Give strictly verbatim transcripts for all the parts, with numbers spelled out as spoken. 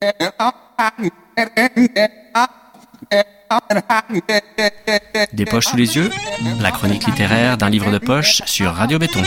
Des poches sous les yeux, la chronique littéraire d'un livre de poche sur Radio Béton.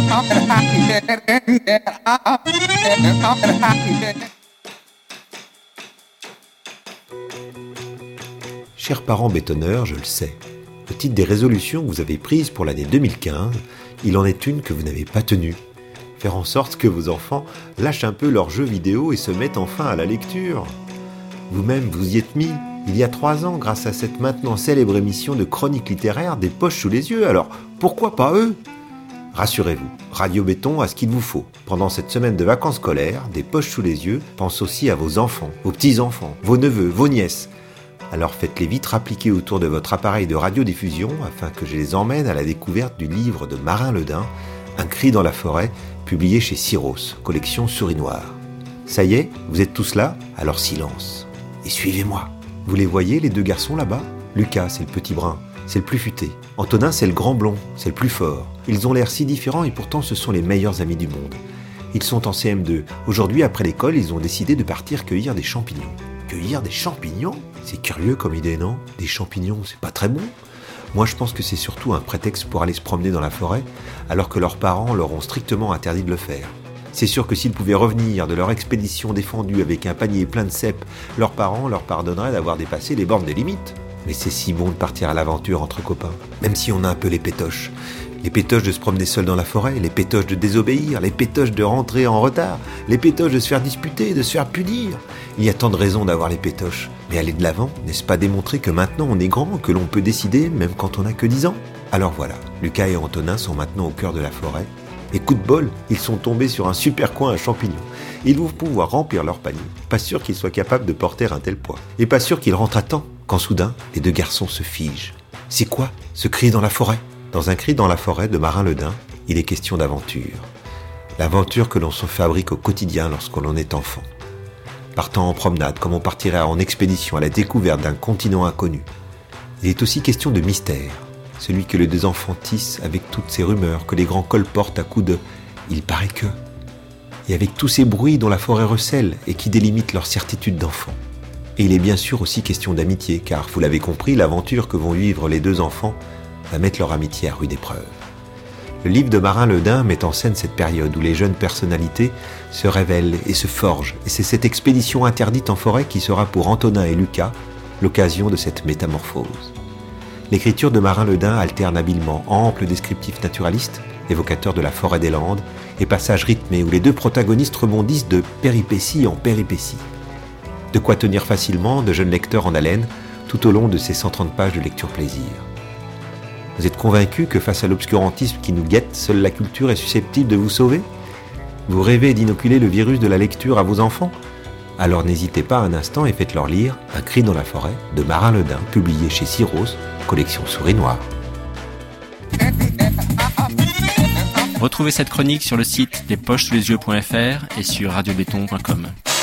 Chers parents bétonneurs, je le sais, au titre des résolutions que vous avez prises pour l'année deux mille quinze, il en est une que vous n'avez pas tenue. Faire en sorte que vos enfants lâchent un peu leurs jeux vidéo et se mettent enfin à la lecture. Vous-même, vous y êtes mis il y a trois ans grâce à cette maintenant célèbre émission de chronique littéraire des poches sous les yeux, alors pourquoi pas eux ? Rassurez-vous, Radio Béton a ce qu'il vous faut. Pendant cette semaine de vacances scolaires, des poches sous les yeux pense aussi à vos enfants, vos petits-enfants, vos neveux, vos nièces. Alors faites-les vite rappliquer autour de votre appareil de radiodiffusion afin que je les emmène à la découverte du livre de Marin Ledin, Un cri dans la forêt, publié chez Syros, collection Souris Noire. Ça y est, vous êtes tous là ? Alors silence. Et suivez-moi. Vous les voyez, les deux garçons là-bas ? Lucas, c'est le petit brun, c'est le plus futé. Antonin, c'est le grand blond, c'est le plus fort. Ils ont l'air si différents et pourtant ce sont les meilleurs amis du monde. Ils sont en C M deux. Aujourd'hui, après l'école, ils ont décidé de partir cueillir des champignons. Cueillir des champignons ? C'est curieux comme idée, non ? Des champignons, c'est pas très bon ? Moi, je pense que c'est surtout un prétexte pour aller se promener dans la forêt, alors que leurs parents leur ont strictement interdit de le faire. C'est sûr que s'ils pouvaient revenir de leur expédition défendue avec un panier plein de cèpes, leurs parents leur pardonneraient d'avoir dépassé les bornes des limites. Mais c'est si bon de partir à l'aventure entre copains, même si on a un peu les pétoches. Les pétoches de se promener seul dans la forêt, les pétoches de désobéir, les pétoches de rentrer en retard, les pétoches de se faire disputer, de se faire punir. Il y a tant de raisons d'avoir les pétoches. Mais aller de l'avant, n'est-ce pas démontrer que maintenant on est grand, que l'on peut décider même quand on n'a que dix ans ? Alors voilà, Lucas et Antonin sont maintenant au cœur de la forêt. Et coup de bol, ils sont tombés sur un super coin à champignons. Ils vont pouvoir remplir leur panier. Pas sûr qu'ils soient capables de porter un tel poids. Et pas sûr qu'ils rentrent à temps, quand soudain, les deux garçons se figent. C'est quoi, ce cri dans la forêt ? Dans Un cri dans la forêt de Marin Ledin, il est question d'aventure. L'aventure que l'on se fabrique au quotidien lorsque l'on est enfant. Partant en promenade, comme on partirait en expédition à la découverte d'un continent inconnu. Il est aussi question de mystère. Celui que les deux enfants tissent avec toutes ces rumeurs que les grands colportent à coups de « il paraît que ». Et avec tous ces bruits dont la forêt recèle et qui délimitent leur certitude d'enfant. Et il est bien sûr aussi question d'amitié, car vous l'avez compris, l'aventure que vont vivre les deux enfants va mettre leur amitié à rude épreuve. Le livre de Marin Ledin met en scène cette période où les jeunes personnalités se révèlent et se forgent. Et c'est cette expédition interdite en forêt qui sera pour Antonin et Lucas l'occasion de cette métamorphose. L'écriture de Marin Ledin alterne habilement ample descriptif naturaliste, évocateur de la forêt des Landes, et passages rythmés où les deux protagonistes rebondissent de péripétie en péripétie. De quoi tenir facilement de jeunes lecteurs en haleine tout au long de ces cent trente pages de lecture plaisir. Vous êtes convaincus que face à l'obscurantisme qui nous guette, seule la culture est susceptible de vous sauver ? Vous rêvez d'inoculer le virus de la lecture à vos enfants ? Alors n'hésitez pas un instant et faites-leur lire Un cri dans la forêt de Marin Ledin, publié chez Syros, collection Souris Noire. Retrouvez cette chronique sur le site des poches sous les yeux point f r et sur radio béton point com.